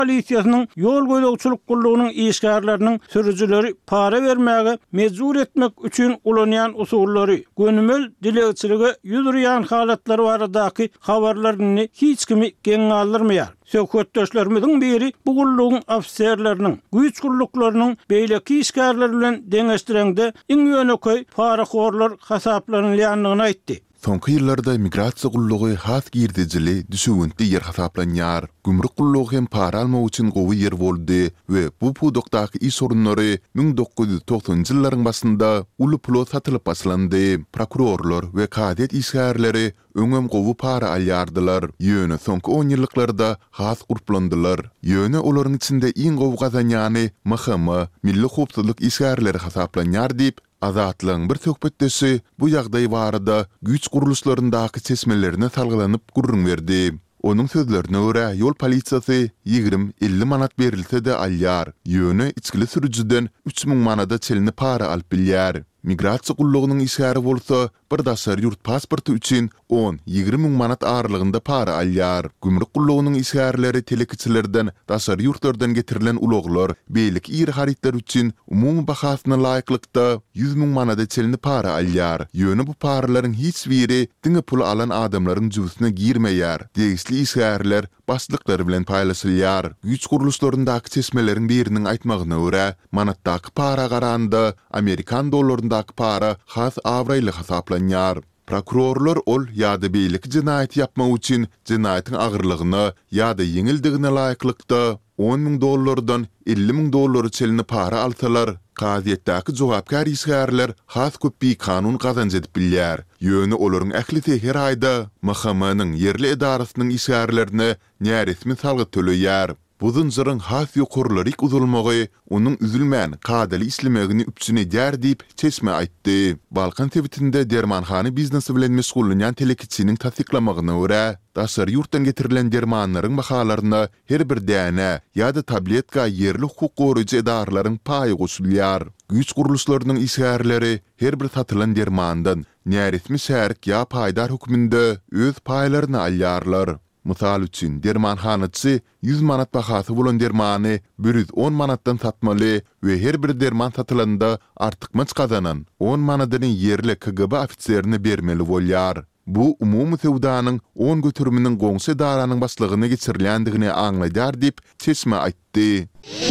polisiýasynyň ýol goýdagçylyk gullugynyň işgärleriniň sürüjileri para bermäge mejbur etmek üçin ulanýan usullary, gönümel dilegçiligi ýüdürýän halatlary baradaky habarlaryny hiç kimi geň aldyrmaýar. Söhbetdeşlerimiziň biri bu gullugyň ofisiýerleriniň, güýç gulluklarynyň beýleki işgärler bilen deňeşdirende iň ýöneköy paraxorlar hasaplanylýanlygyny aýtdy. Soňky ýyllarda migrasiýa gullugy has girdijili düşüwünti yer hasaplanýar. Gümrük gullugy hem para almak üçin gowy yer boldy we bu pudokdaky iş sorunlary 1990-njy ýyllaryň başynda uly pula satylyp başlandy. Prokurorlar we kadet işgärleri öňem gowy para alýardylar. Ýöne soňky 10 ýyllarda has guruplandylar. Ýöne olaryň içinde iň gowy gazanýany MHM, Milli Howpsuzlyk işgärleri hasaplanýar diýip Azatlyň bir söhbetdesi bu ýagdaý barada güýç guruluşlaryndaky çeşmelerine salgylanyp gurrun berdi. Onun sözlerine göre yol polisiýasy 20-50 manat berilse de alýar. Ýöne içkili sürüjiden 3000 manada çelini para alyp bilýär. Migrasiýa gullugynyň işgäri bolsa, bir daşary ýurt pasporty üçin 10-20 min manat aralygynda para alýar. Gümrük gullugynyň işgärleri telekiçilerden, daşary ýurtlardan getirilen ulaglar, beýlik iri haritler üçin umumy bahasyna laýyklykda 100 min manada çelini para alýar. Ýöne bu paralaryň hiç biri diňe pul alan adamlaryň jübüsine girmeýär. Degişli işgärler başlyklary bilen paýlaşylýar. Güýç guruluşlaryndaky çeşmeleriň biriniň aýtmagyna görä, manatdaky para garanda Amerikan dollaryndaky para has awraýly hasaplanýar. Prokurorlar ol ýa-da beýlik jinaýat yapmak üçin jinaýatyň agyrlygyny ýa-da ýeňildigine laýyklykda $10,000 $50,000 çelini para alsalar, gazetdäki jogapkar işgärler has köpbi kanun gazanç edip bilýär. Ýöne olaryň ählisi her aýda MHM-nyň yerli edarasynyň işgärlerine näresmi salgy töleýär. Bu zynjyryň has ýokurlary uzulmagy onuň üzülmän kadali islemegini üpsüne där diýip çeşme aýtdy. Balkan tebitinde dermanhany biznesi bilen meşgullanýan telekiçiniň tasdiklamagyna görä, daşary ýurtdan getirilen dermanlaryň bahalaryna her bir däne ýa-da tabletka yerli hukuk goruýjy edaralaryň paýy goşulýar. Güýç guruluşlarynyň işgärleri her bir satylan dermandan näresmi şärik ýa paýdar hukmynda öz paýlaryny alýarlar. Mysal üçin dermanhanaçy 100 manat bahasy bolan dermany 110 manatdan satmaly we her bir derman satylanda artykmaç kazanan 10 manatdan yerli KGB ofisiýerine bermeli bolýar. Bu umumy sewdanyň 10 götürüminiň goňsy daranyň başlygyna geçirilendigini aňlaýar diýip çeşme aýtdy.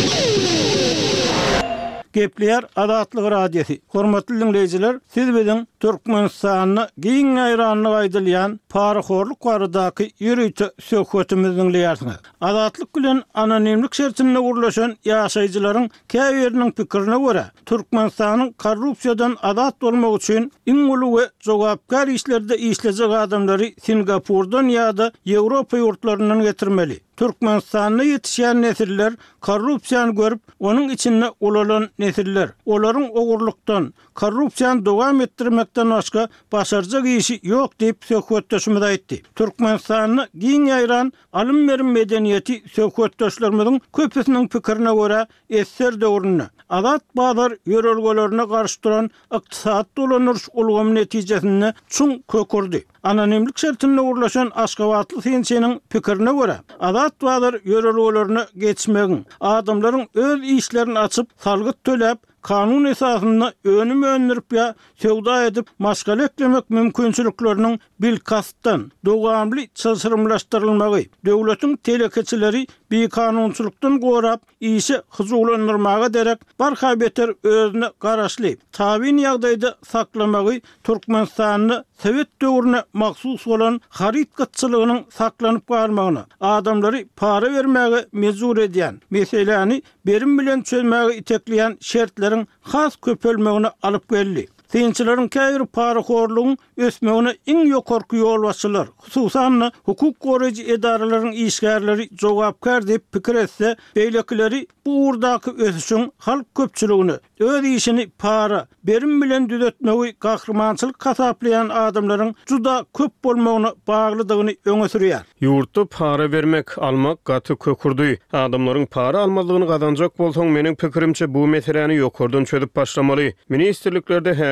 Gepler Azatlyk radiosi. Hormatly dinleyijiler, siz biziň Türkmenistanyny giň aýranlyk aýdylýan paraxorluk baradaky ýürüýte söhbetimizi dinleýärsiňiz. Azatlyk bilen anonimlik şertinde gurulşan ýaşaýjylaryň käbiriniň pikirine görä, Türkmenistanyň korrupsiýadan azat bolmak üçin iň uly we jogapkar işlerde işlejek adamlary Singapurdan ýa-da Ýewropa ýurtlarynyň getirmeli. Türkmenistanyň ýetişýän nesiller korrupsiýany görüp, onuň içinde ulalan nesiller, olaryň ogurlukdan, korrupsiýany dowam etdirmekden başga başarjak işi ýok diýip söhbetdeşimiz aýtdy. Türkmenistanyny giň aýran alym berim medeniýeti söhbetdeşlerimiziň köpüsiniň pikirine görä esser döwrüne azat bazar ýörelgelerine garşy duran ykdysat dolanýaryş ulgamy netijesinde çuň kökürdi. Anonimlik şertinde gurulşan Aşgabatly Sençeniň pikirine görä, azat bazar ýörelgelerine geçmegiň, adamlaryň öz işlerini açyp salgyt töläp kanun esasyna önüm önürüp ya sewda edip maşgal eklemek mümkinçilikleriniň bilkasdan dowamly çysyrmlaşdyrylmagy, döwletiň telekiçileri bir kanunçylykdan gorap işi hyzurlandyrmaga derek barha beter özüne garaşly tabin ýagdaýda saklamagy Türkmenistanyny Sowet döwrüne maksus bolan haritgatçylygynyň saklanyp garmagyna, adamlary para bermäge mejbur edýän, meseleni berim bilen çözmäge itekleýän şertleriň has köpelmegine alyp geldi. Sençileriň käbir paraxorlugyň ösmegine iň ýokarky ýol başçylar, hususan hukuk goruýjy edaralaryň işgärleri jogapkar diýip pikir etse, beýlekileri bu urdaky ösüşiň halk köpçüligini, öz işini para berim bilen düzetmegi gahrmançylyk hasaplayan adamlaryň juda köp bolmagyna baglydygyny öňe sürýär. Ýurtda para bermek, almak gaty kökürdi. Adamlaryň para almalygyny gazanjak bolsaň, meniň pikirimçe bu meseleni ýokardan çözüp başlamaly. Ministrliklerde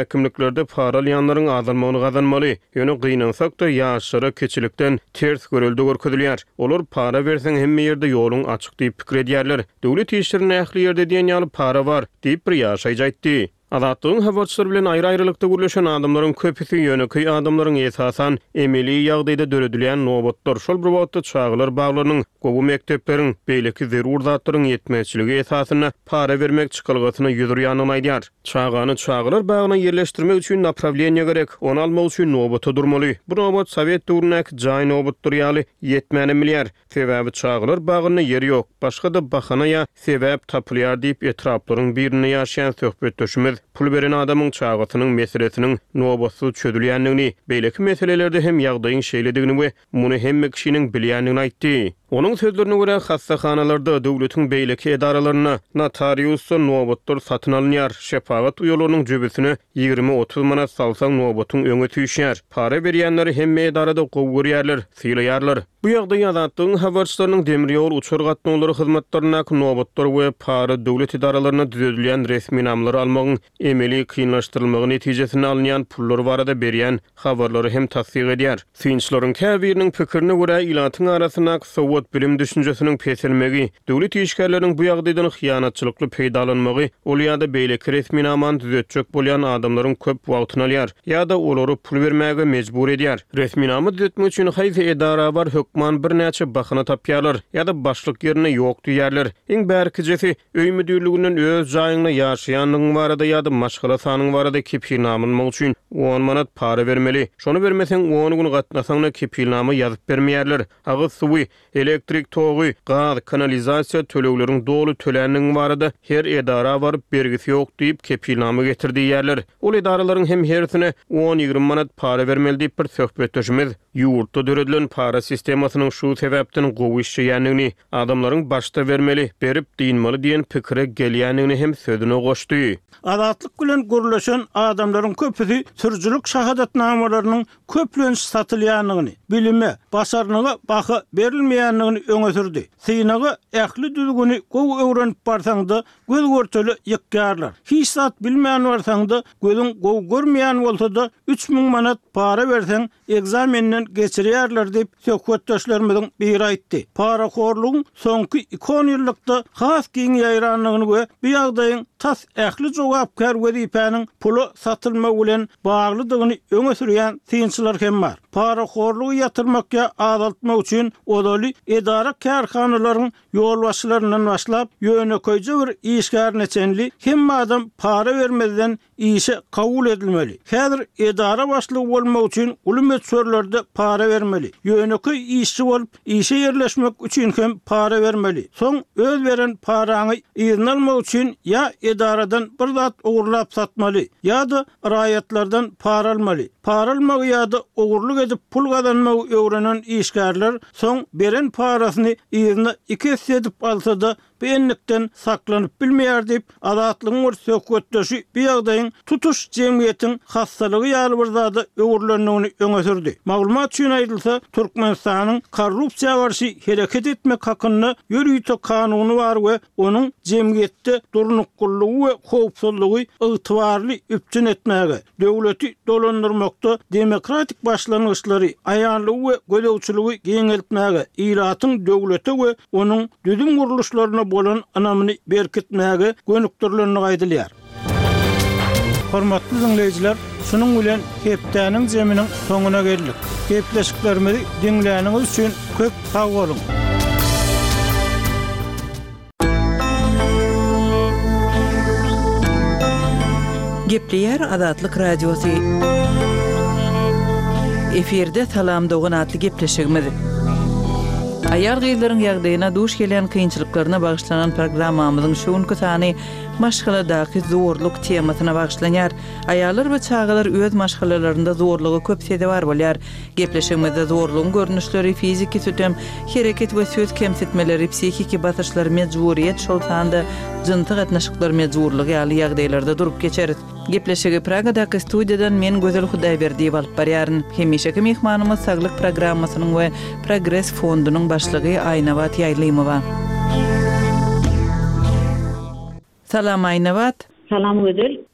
häkimliklerde para alýanlaryň azalmagyny gazanmaly. Ýöne gynansak da ýaşlara keçilikden ters görüldi görkezilýär. Olar para berseň hemme ýerde ýoluň açyk diýip pikir edýärler. Döwlet işlerine ähli ýerde diýen ýaly para bar diýip bir ýaşa aýtdy. Adatlyň habarçylary bilen aýry-aýrylykda gürleşen adamlaryň köpüsi ýöneköy adamlaryň esasan emeli ýagdaýda döredilýän nowbatlar şol bir wagtda çağlar baglarynyň gowy mektepleriň beýleki zerur zatlaryň ýetmezçiligi esasyna para bermek çykylgysyny ýüzürýanyny aýdýar. Çağany çağlar bagyna ýerleşdirmek üçin направление gerek, onu almak üçin nowbata durmaly. Bu nowbat Sowet döwründäki jaý nowbatlar ýaly ýetmäni bilýär. Sebäbi çağlar bagyna ýeri ýok, başga da bahana ýa sebäp tapylýar diýip etraplaryň birine ýaşaýan söhbetdeşimiz pul beren adamyň çağatynyň meselesiniň nowbatsy çödülýändigini, beýleki meselelerde hem ýagdaýyň şeýledigini we muny hemme kişiniň bilýändigini aýtdy. Onun sözlerine göre hastaxanalarda döwletiň beýleki edaralaryna notariusy nowbatlar satyn alynýar. Şefaat uýalarynyň jebesine 20-30 manat salsaň nowbatyň öňe tüýşýär. Para berýänleri hemme edarada gowy görýärler, sylaýarlar. Bu ýagdaý adatlyň habarçylarynyň demir ýol uçur gatnaşlary hyzmatlaryna nowbatlar we para döwlet edaralaryna düzedilýän resmi namlary almagyň emeli kynlaşdyrylmagy netijesinde alynýan pullar barada berýän habarlary hem tasdiq edýär. Synçlaryň käbiriniň pikirine görä ilatyň arasyna sowat bilim düşünjesiniň peselmegi, döwlet işgärleriniň bu ýagdaýdan hyýanatçylykly peýdalanmagy, ol ýa-da beýleki resmi naman düzetjek bolýan adamlaryň köp wagtyny alýar, ýa-da olary pul bermäge mejbur edýär. Resmi namy düzetmek üçin haýsy edara bar hökman bir näçe bahana tapýarlar, ýa-da başlyk ýerine ýok diýerler. Iň bärkijesi öý müdürliginiň öz jaýyna ýaşaýanyň barada ýa-da maşgala sanyň barada kepilnamyny üçin 10 manat para bermeli. Şonu bermeseň 10 gün gatnasaňda kepilnamy ýazyp bermeýärler. Agyz suwy, elektrik togy, gaz, kanalizasiýa tölegleriň dolu töläniň barada her edara baryp bergisi ýok diýip kepilnamy getirdi ýerler. Ol edaralaryň hem hersine 10-20 manat para bermeli diýip bir söhbetdeşimiz ýurtda döredilen para sistemasynyň şu sebäpden gowy işleýändigini, adamlaryň başda bermeli, berip diýinmeli diýen pikire gelýändigini hem sözüne goşdy. Adatlyk bilen gürleşen adamlaryň köpüsi türjülük şahadatnamalarynyň köplenç satylýandygyny, bilime, başarlyga baha berilmeýändigini öňe sürdi. Synagy ähli düzgüni gowy öwrenip barsaňda göz görteli ýykýarlar. Hiç zat bilmeýän barsaňda gözüň gowy görmeýän bolsa-da 3000 manat para berseň egzamenden geçirýärler diýip söhbetdeşlerimiň biri aýtdy. Para horlugyň soňky 2 ýyllykda has giň ýaýranlygyny we bu ýagdaýyň tas ähli jogapkar wezipäniň pulu satylma bilen baglydygyny öňe sürýän synçylar hem bar. Para horlugy ýatyrmakka azaltmak üçin odaly edara kärhanalaryň ýolbaşçylaryndan başlap ýöneköýje bir işgär neçenli hem adam para bermeden işe kabul edilmeli. Häzir edara başlygy bolmak üçin uly sörlerde para vermeli. Ýöneköý işçi bolup işe ýerleşmek üçin hem para vermeli. Soň öz beren paraňy izin almak üçin ýa edaradan bir zat ogurlap satmaly, ýa-da raýatlardan para almaly. Para almak ýa-da ogurluk edip pul gazanmagy öwrenen işgärler soň beren parasyny izine 2 edip alsa-da beýenlikden saklanyp bilmeýär diýip adatlygyň bir söhbetdeşi bu ýagdaýyň tutuş jemgyýetiň hassalygy ýaly bir zada öwürlendigini öňe sürdi. Maglumat üçin aýdylsa, Türkmenistanyň korrupsiýa garşy hereket etmek hakyny ýürüýte kanuny bar we onuň jemgyýetde durnukullygy we howpsuzlygy ygtybarly üpçün etmäge, döwleti dolandyrmakda demokratik başlangyçlary aýanlygy we gödäwçiligi geňeltmäge, ilatyň döwlete we onuň düzüm guruluşlaryna bolan anamyny berkitmäge gönükdirlenigi aýdylýar. Hormatly dinleýijiler, şunuň bilen hepdäniň jeminiň soňuna geldik. Hepleşiklerimizi dinläniňiz üçin köp sag bolun. Gepleýär Adatlyk radiosy. Eferde salam dogyn atly gepleşigimiz. Ayar gyýlaryň ýagdaýyna duş gelen kynçylyklaryna bagyşlanan programmamyzyň şuňky sany maşgaladaky zorluk temasyna bagyşlanýar. Ayarlar we çağalar öz maşgalalarynda zorlugy köp sede bar bolýar. Gepleşigimizde zorlugyň görnüşleri, fiziki tutum, hereket we söz kemsitmeleri, psihiki basyşlar, mejburiýet şol sanda jynty gatnaşyklar mejburlygy ýaly ýagdaýlarda durup geçeriz. Gepleşigi Pragadaky studiýadan men Gözel Hudaýberdiýew alyp barýaryn. Hemişeki mehmanymyz saglyk programmasynyň we Progress fondunyň başlygy Aýnabat Ýaýlymowa. Salam Aýnabat. Salam Gözel.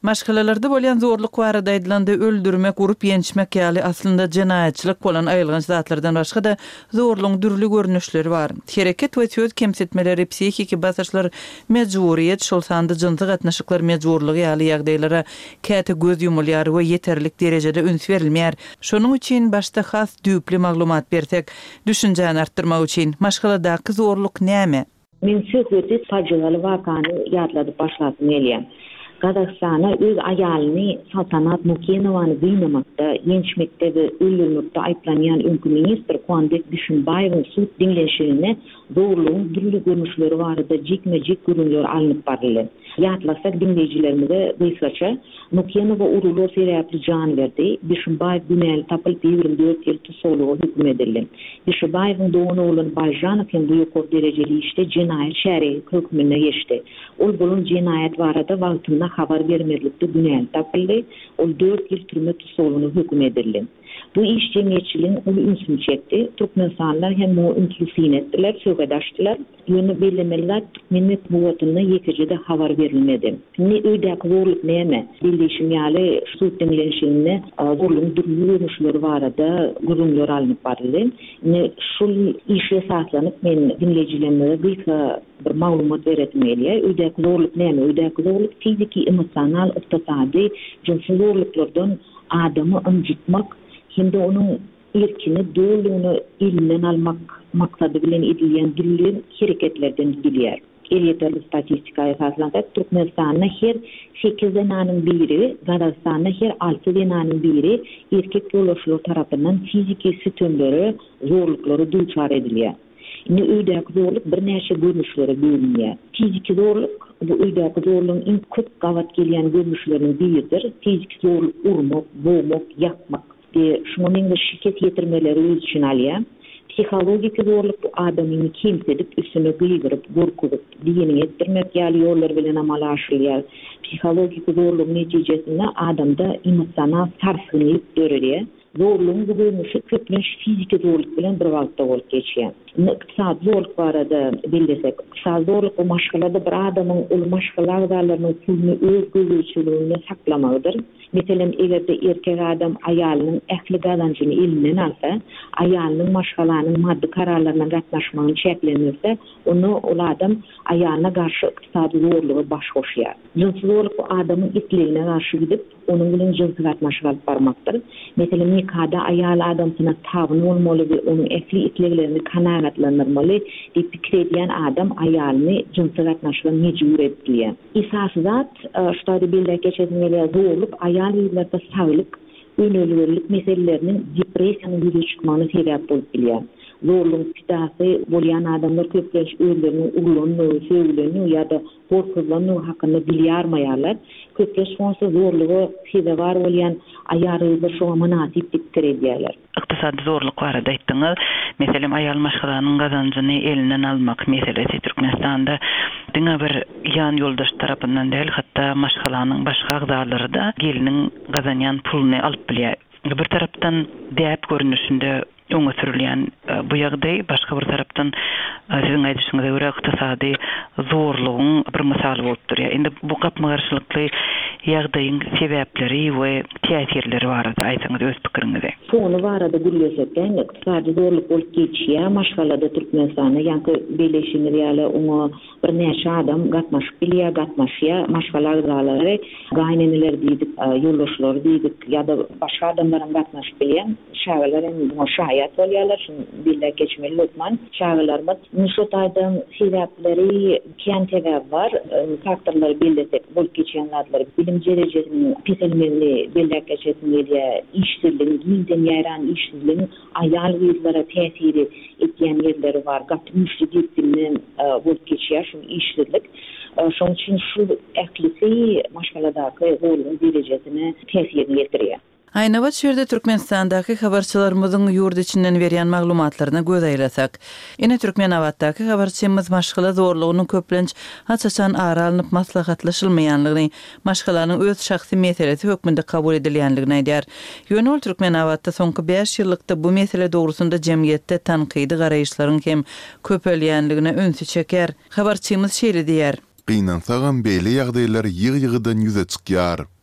Maşgalalarda bolan zorluk barada aýdylanda öldürmek, urup ýenişmek ýaly aslynda jenaýatçylyk bolan aýylgan zatlardan başga da zorlugyň dürli görnüşleri bar. Hereket we söz kemsitmeleri, psihiki basışlar, mejburiýet, şol sanda jynsyk gatnaşyklar mejburlygy ýaly ýagdaýlara käte göz ýumulýar we ýeterlik derejede üns berilmeýär. Şonuň üçin başda has düýpli maglumat bersek, düşünjäni artdyrmak üçin maşgaladaky zorluk näme? Men söhbeti facialy wakany ýadladyp başladym elýär. Kazakstana öz aýalyny Saltanat Mukenowany gynnamakda, ýenişmekde we öldürmekde aýplanýan öňkü ministr Kuanbek Düşünbaýewiň sud diňleşigine zorlugyň dürli görnüşleri barada jikme-jik görünýär alınıp baryldy. Ýatlasak dinleýijilerimize gysgaça Mukenowa uruly sebäpli jan berdi. Düşünbaýew günäli tapylyp 24 ýyl tutukluga hüküm edildi. Düşünbaýewiň doğan oğlan Bayjanow hem bu ýokary derejeli işte jenaýat şäri hükmüne geçdi. Ol bulun jenaýat barada wagtynda habar bermedikde günäli tapyldy. Ol 4 ýyl türme tutuklugyna hüküm edildi. Bu iş cemiyetçiliğin onu ünsün çekti. Türkmenstanlar hem o ünsün ettiler, sögadaştılar. Yönü belirlemeliler Türkmenlik muvatına yekecede havar verilmedi. Ne öydeki zorluk neyme? Bildiğişim yali sud dinlenişinde zorluğun dürlüğünüşleri var da gurumlar alınıp vardı. Ne şul işe esaslanıp men dinleyicilerine bir maglumat veretmeliye. Öydeki zorluk neyme? Öydeki zorluk fiziki, emosyonal, iktisadi, cinsel zorluklardan adamı incitmek, hem de onun erkini, doğruluğunu elinden almak maksadı bilen edilýän dürli hareketlerden bilýär. Elýeterli statistika esaslansak, Türkmenistanda her 8 denanyň biri, Kazakstanda her 6 denanyň biri erkek ýoldaşlar tarapyndan fiziki sütünleri, zorluklary duçar edilýär. Indi öýdäki zorluk bir näçe görnüşlere bölünýär. Fiziki zorluk bu öýdäki zorlugyň iň köp gawat gelýän görnüşlerinden biridir. Fiziki zorluk urmak, boğmak, yakmak. Şuna menge şirket yetirmeleri öz için alýar. Psikologik zorluk bu adamyny kimsedip, üstüne gıýgyryp, gorkudyp, diýeni etdirmek ýaly ýollar bilen amalga aşyrýar. Psikologik zorluk netijesinde adamda emosional sarsgynlyk görülýär. Zorluğun bu görünüşü köplenç fiziki zorluk bilen bir wagtda bolup geçýär. Iktisad zorluk barada bildesek, iktisad zorluk bu maşgalada bir adamyň ol maşgala agdalarynyň pulunu öz gözüçiliginde saklamagydyr. Meselem egerde erkek adam aýalynyň ähli gazanjyny elinden alsa, aýalynyň maşgalanyň maddi kararlaryna gatnaşmagyny çeklenirse, onu ol adam aýalyna garşy iktisady zorlugy baş goşýar. Jinsel zorluk bu adamyň itligine garşy gidip, onuň bilen jinsel gatnaşyk alyp barmakdyr. Meselem nikahda aýal adam sana tabyny bolmaly we onuň ähli itliklerini kanagatlandyrmaly diýip pikir edýän adam aýalyny jinsel gatnaşyga mejbur etdiler. Esas zat şutady bildik geçenlerde zorluk aýal ýyllarda saglyk, önölgürlük meselelerinin depressiýanyň ýüze çykmagyna sebäp bolup bilýär. Zorluğun pitası bolýan adamlar köplenç öýlerini, uglanyny, söýleni ýa-da korkuzlanyny hakynda bilýärmeýärler. Köplenç şonsa zorlugy sebäp bar bolýan aýaryzda şoňa manasip pikir edýärler. Iktisadi zorluk barada aýtdyňyz. Meselem aýal maşgalanyň gazanjyny elinden almak meselesi Türkmenistanda diňe bir ýan ýoldaş tarapyndan däl, hatda maşgalanyň başga agdalary da geliniň gazanýan puluny alyp bilýär. Bir tarapdan däp görnüşinde öňe sürilýän bu ýagdaý başga bir tarapdan siziň aýdyşyňyza görä iktisady zorlugyň bir misaly bolup durýar. Indi bu gapmagarçylykly ýagdaýyň sebäpleri we täsirleri barada aýsaňyz öz pikiriňizi. Şonu barada gürleşekden iktisady zorluk bolup geçýär. Maşgalada Türkmenistanda ýa-da Birleşik ýaly oňa bir näçe adam gatnaşyp bilýär, gatnaşýar. Maşgala agdalary, gaýneneler diýdik, ýoldaşlar diýdik ýa-da başga adamlaryň gatnaşyp bilýän şäherler bu şaýat bolýarlar, bildik geçmeli Lokman şäherlerimiz. Şu taýdan sebäpleri kiýen sebäp bar, faktorlary bildirdik. Bolup geçýänler bilim derejesini piselmeli bildik geçmeli işsizliğin, gilden ýaran işsizliğin aýal ýyllara täsiri etýän ýerleri bar. Gatnaşyk diýipdiňden bolup geçýär şu işsizlik. Şoň üçin şu ählisi maşgaladaky zorlugyň derejesine täsir ýetirýär. Aýna wat şerde Türkmenistandaky habarçylarymyzyň ýurt içinden berýän maglumatlaryna göz aýrasak, ine Türkmenawatdaky habarçymyz maşgala zorlugynyň köplenç haçaçan ara alynıp maslahatlaşylmaýanlygyny, maşgalanyň öz şahsy meselesi hökmünde kabul edilýänligini aýdýar. Ýönül Türkmenawatda soňky 5 ýyllykda bu mesele dogrusunda jemgyýetde tankydy garaýyşlaryň hem köpelýänligine önsü çeker. Habarçymyz şeýle diýär. Gynansagan beýle ýagdaýlar ýygy-ýygydan ýüze çykýar.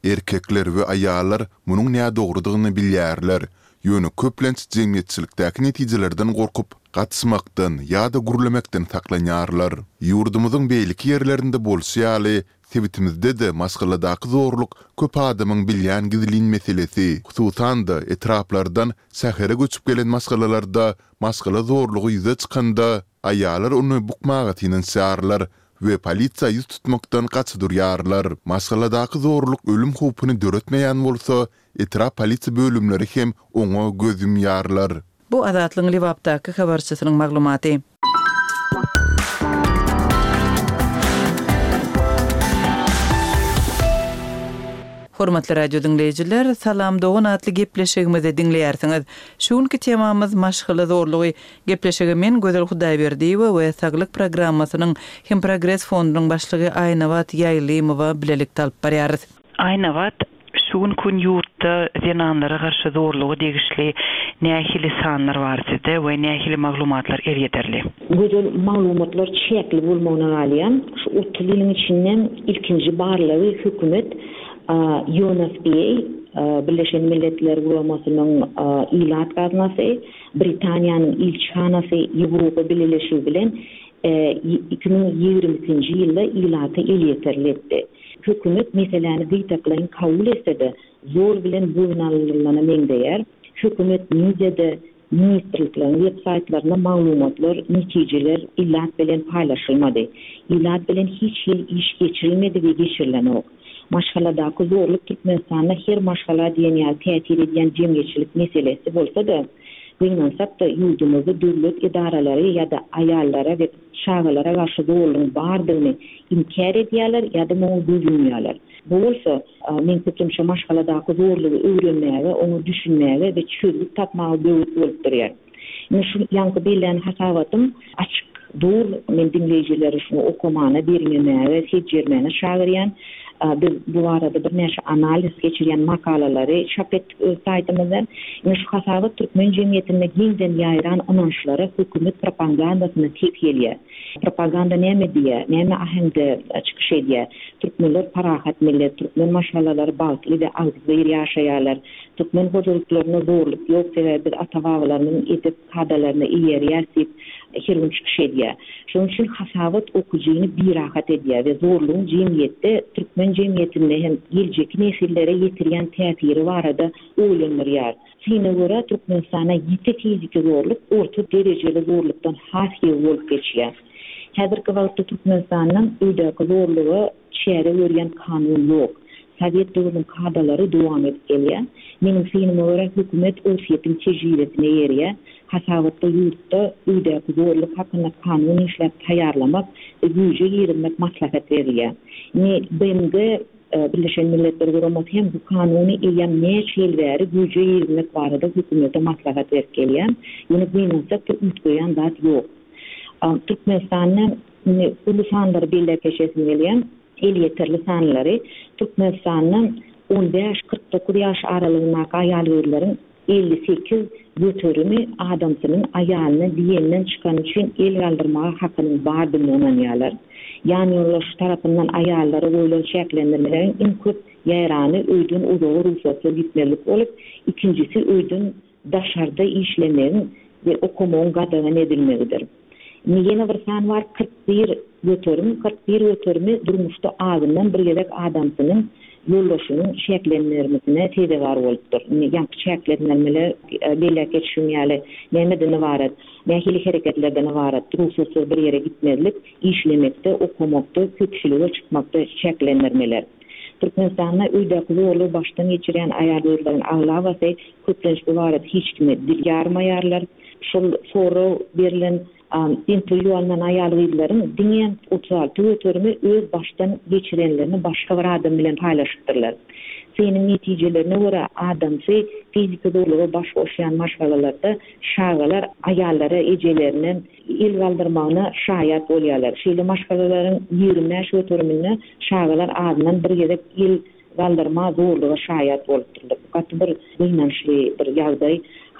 Erkekler we aýallar munyň näme dogrudygyny bilýärler. Ýöne köplenç jemgyýetçilikdäki netijelerden gorkup, gatysmakdan ýa-da gürlemekden saklanýarlar. Ýurdumyzyň beýleki ýerlerinde bolsaýaly, sebitimizde de masgaladaky zorluk köp adamyň bilýän gizlin meselesi. Hususan da etraplardan sähere göçüp gelen masgalalarda masgala zorlugy ýüze çykanda aýallar onu bukmaga tinensärler we polisiýa ýüz tutmakdan gaçdyrýarlar. Masgaladaky zorluk ölüm howpuny döretmeýän bolsa, etrap polisiýa bölümleri hem oňa gözüm ýarlar. Bu Azatlyň Liwapdaky habarçysynyň maglumaty. Hormatly radio dinleyijiler, salam dogun atly gepleşigimizi dinleýärsiňiz. Şuňky temamyz maşgala zorlugy. Gepleşigi men Gözel Hudaýberdiýewa we Saglyk programmasynyň hem Progress fondunyň başlygy Aýnawat Ýaýlymowa bilelik talyp barýarys. Aýnawat şuň gün ýurtda zenanlara garşy zorlugy degişli nähili sanlar bar sizde we nähili maglumatlar ýeterli. Gözel maglumatlar çekli bolmagyna galýan, şu 30 ýylyň içinden ilkinji barlygy hökümet UNFPA, Birleşen Milletler Guramasynyň ilat gaznasy, Britaniýanyň ilçhanasy Ýewropa Birleşigi bilen 2020-nji ýylda ilaty elýeterletdi. Hökümet meseleni gytaklaryň kabul etse-de zor bilen bugnalylaryna meňdeýär. Hökümet mediada, ministrlikleriň websaytlaryna maglumatlar, netijeler ilat bilen paýlaşylmady. Ilat bilen hiç ýyl iş geçirilmedi we geçirilenok. Maşgaladaky zorluk Türkmenistanda her maşgala diýen täsir edýän jemgyýetçilik meselesi bolsa-da, beýnansap da ýurdumyzda döwlet idaralary ýa-da aýallara we şagalara garşy zorlugyň bardygyny inkar edýärler ýa-da muňa böýünýärler. Bu bolsa, men köpçe maşgaladaky zorlugy öwrenmäge, onu düşünmäge we çözüp tapmagy döwlet bolup durýar. Men şu ýanky bilen hasawatym açyk dur, men dinleýijileri şunu okumana, bermemäge, seçermäne şagyrýan. Bu arada bir näçe analiz geçirýän makalalary çap etdik öz saýtymyzdan. Şu hasawat türkmen jemgyýetinde giňden ýaýran anonşlara hökümet propagandasyny tepýelýär. Propaganda näme diýär, näme ahengde çykyş edýär. Türkmenler parahat millet, türkmen maşgalalary balkly we agzbyr ýaşaýarlar. Türkmen hojalyklaryna zorluk ýok sebäbi ata-babalarynyň edip kadalaryny ýerýärsip hirun çykyş edýär. Şonuň üçin hasawat okujyny birahat edýär we zorlugyň jemgyýetde türkmen jemgyýetinde hem geljeki nesillere ýetirýän täsiri barada öýlenýär. Şeňe görä Türkmenistana ýetek fiziki zorluk orta derejeli zorlukdan hasy bolup geçýär. Häzirki wagtda Türkmenistanyň öýdäki zorlugy şäherde görýän kanun ýok. Sovet döwrüniň kadalary dowam edip gelýär. Mening fikrime görä hökümet öz ýetim tejribesine ýerýär. Hasawatda ýurtda öýdäki zorluk hakynda kanun işläp taýýarlamak we güýje ýermek maslahat berýär. BMG Birleşen Milletler Guramasy hem bu kanuny eýen näçe ýyl bäri güýje ýermek barada hökümete maslahat berip gelýär. Ýöne beýnansap ütgoýan zat ýok. Türkmenistanyň ulu sanlary belläkeşesini gelýän elýeterli sanlary Türkmenistanyň 15-49 ýaş aralygyndaky aýal-erlerin 58 götürümi adamsynyň aýalyny diýenden çykan üçin el galdyrmaga hakyny bardygyny ananýarlar. Ýani ýoldaş tarapyndan aýallary goýulan şäklendirmeleriň iň köp ýaýrany öýdün uzagy ruhsatly gitmelik bolup, ikincisi öýdün daşarda işlemegiň we okumagyň gadagan edilmegidir. Ýene bir san bar 41 götürümi durmuşda agyndan bir gerek adamsynyň ýoldaşynyň şäklendirmesine sebäp bolupdyr. Ýa-da şäklendirmeler belläke düşünýäli nämeden ibaret, nähili hereketlerden ibaret, ruhsatsız bir ýere gitmelik, işlemekde, okumakda, köpçülüge çykmakda şäklendirmeler. Türkmenistanda öýdäki zorlugy başdan geçirýän aýal-erleriň aglawaty köplenç ibaret hiç kime dil ýarmaýarlar. Şol soru berilen dinpil ýolundan aýal-erlerin diňen 36 götürümi öz başdan geçirenlerini başga bir adam bilen paýlaşypdyrlar. Senin netijelerine görä adamsy fiziki zorlugy baş goşýan maşgalalarda şagalar aýallara ejelerinin il galdyrmagyna şaýat bolýarlar. Şeýle maşgalalaryň 20 götürümine şagalar adından bir gerek il galdyrma zorlugy şaýat bolupdyrlar. Gatly bir beýnanşly bir ýagdaý.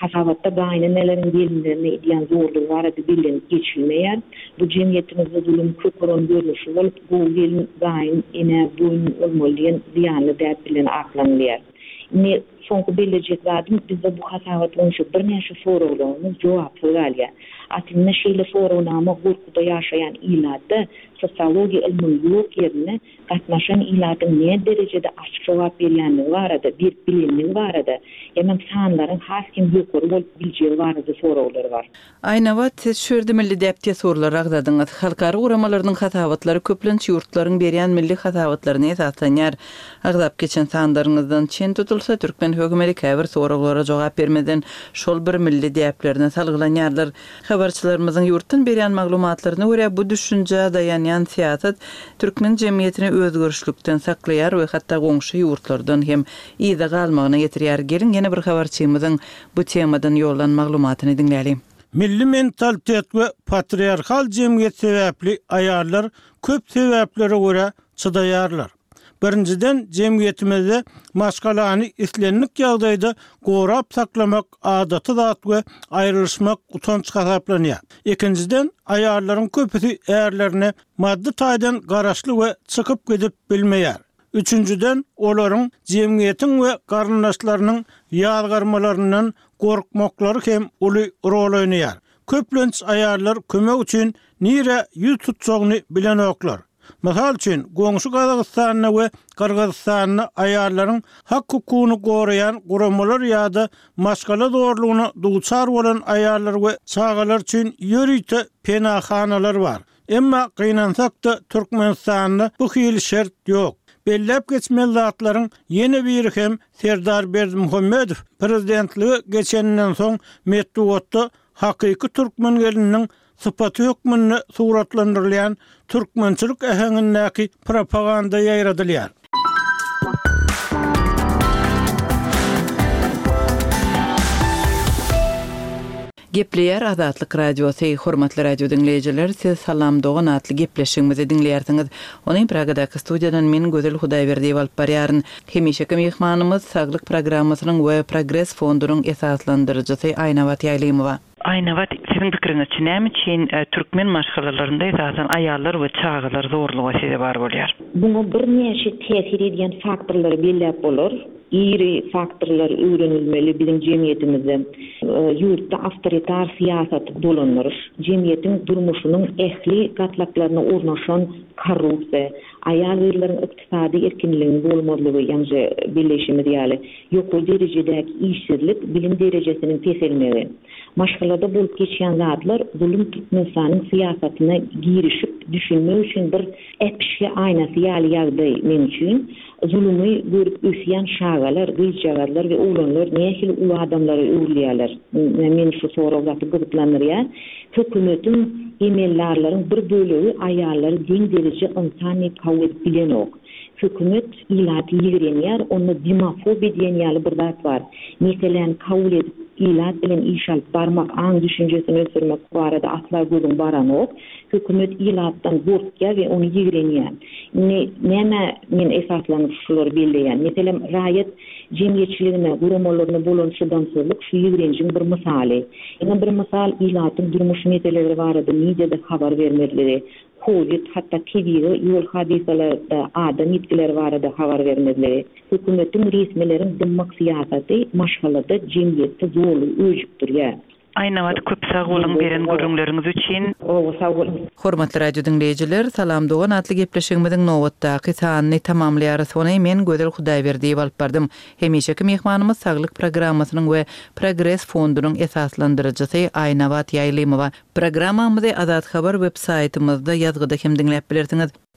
hasabatta gaýny nelerin gelinlerini diýen zorlugy barada bilen geçilmeýär. Bu jemgyýetimizde zulüm köpüren görnüşi bolup, bu gelin gaýyn ene boyun olmaly diýanly däp bilen aklanýar. Ne soňky bilecek zadyň bizde bu hasabat boýunça bir näçe soraglary jogap berýär. Aslında şeýle soraglama gurkuda ýaşaýan illarda sosiologiýa ilmini ýok ýerine gatnaşan ilatyň ne derejede açyk jogap berýänligi barada, bir bilinmegi barada, hem sanlaryň has kim ýokary bolup biljegi barada soraglary bar. Aýna wagt siz şerde milli däpde sorular agdadyňyz. Halkary uramalarynyň hatawatlary köplenç ýurtlaryň berýän milli hatawatlary esaslanýar. Agdap geçen sanlaryňyzdan çen tutulsa türkmen hökümeti käbir soraglara jogap bermeden şol bir milli däplerine salgılanýarlar. Habarçylarymyzyň ýurtdan berýän maglumatlaryna görä bu düşünje daýanýan siýasat türkmen jemgyýetini özgörüşlükden saklaýar we hatda goňşy ýurtlardan hem ýyda galmagyna getirýär. Gelin ýene bir habarçymyzyň bu temadan ýollan maglumatyny dinläýälim. Milli mentalitet we patriarkal jemgyýet sebäpli aýarlar köp sebäplere görä çydaýarlar. Birinciden jemgyýetimizde maşgalany islenlik ýagdaýda gorap saklamak adaty zat we aýrylyşmak utanç hasaplanýar. Ikinciden aýarlaryň köpüsi erlerine maddi taýdan garaşly we çykyp gidip bilmeýär. Üçüncüden olaryň jemgyýetiň we garyndaşlarynyň ýazgarmalaryndan gorkmaklary hem uly rol oýnaýar. Köplenç aýarlar kömek üçin nire ýüz tutjagyny bilen oklar. Misal üçin, goňşy Gazagystanyna we Kyrgyzstanyna aýarlaryň hak hukugyny goraýan guramalar ýa-da maşgala zorlugyna duçar bolan aýarlar we çagalar üçin ýörüýte penahanalar bar. Emma gynansak-da Türkmenistanda bu hili şert ýok. Bellep geçmeli zatlaryň ýene biri hem Serdar Berdimuhammedow prezidentligi geçenden soň Medeniýetde hakyky türkmen geliniň sıpaty hükmünü suratlandyrylýan türkmençilik äheňindäki propaganda ýaýradylýar. Gepleýär Azatlyk radiosy, hormatly radio dinleýijiler, siz salam dogan atly gepleşigimizi dinleýärsiňiz. Onyň Pragadaky studiýadan men Gözel Hudaýberdiýew alyp barýaryn. Hemişeki mehmanymyz Saglyk programmasynyň we Progress fondunyň esaslandyrjysy Aýna Wat Ýaýlymowa. Aýna Wat, siziň pikiriňizçe näme üçin türkmen maşgalalarynda esasen aýallar we çagalar zorlugy sebäp bar bolýar? Buňa bir näçe täsir edýän faktorlar belläp bolar. İri faktorlar öğrenilmeli bizim jemgyýetimizde. Ýurtda awtoritar siýasat dolanýar. Jemgyýetiň durmuşynyň ähli gatlaklaryna ornaşan korrupsiýa, aýal-erleriň ykdysady erkinligini bolmadygy, ýa-ni birleşimi diýäli, ýokary derejedäki işsizlik, bilim derejesiniň teselmegi. Maşgalada bolup geçýän zatlar zulüm Türkmenistanyň siýasatyna girişip düşünmek üçin bir äpişe aýnasy ýaly mümkin. Zulümy görüp ösýän şagalar, gyýjagarlar we oğlanlar nähil ulu adamlary öwrülýärler. Men şu soragy gyzyklandyrýar. Hökümetiň emellerleriň bir bölegi aýallary diň derejede insany kabul bilen ok. Hökümet ilaty ýigrenýär, onu dimafobi diýen ýaly bir zat bar. Meselen kabul edip ilat bilen iş alyp barmak, aň düşünjesini ösürmek barada asla gözüň baran ok. Hökümet ilatdan gorkýar we onu ýigrenýär. Näme men esaslanyp şular belleýän. Meselen raýat jemgyýetçiligine, guramalaryna bolan şudançylyk şu ýigrenjiň bir misaly. Ýa bir misal ilatyň durmuş meselelери barada mediada habar bermedileri. Covid hatta TV'de yol hadisalarda adam itkiler barada habar vermedileri. Hökümetiň resmilerin dymmak siýasaty maşgalada jemgyýetde zorlugy öýüp durýar. Aýna Wat, köp sag bolan beren görüňleriňiz üçin. Hormatly radio dinleýijiler, salam dogan atly gepleşigimiziň nowatdaky sanyny tamamlaýar. Sony men Gözel Hudaýberdiýew alyp bardym. Hemişeki mehmanymyz Saglyk programmasynyň we Progress fondunyň esaslandyrjysy Aýna Wat Ýaýlymowa. Programmamyzy Azat Habar web saýtymyzda ýazgyda hem dinläp bilersiňiz.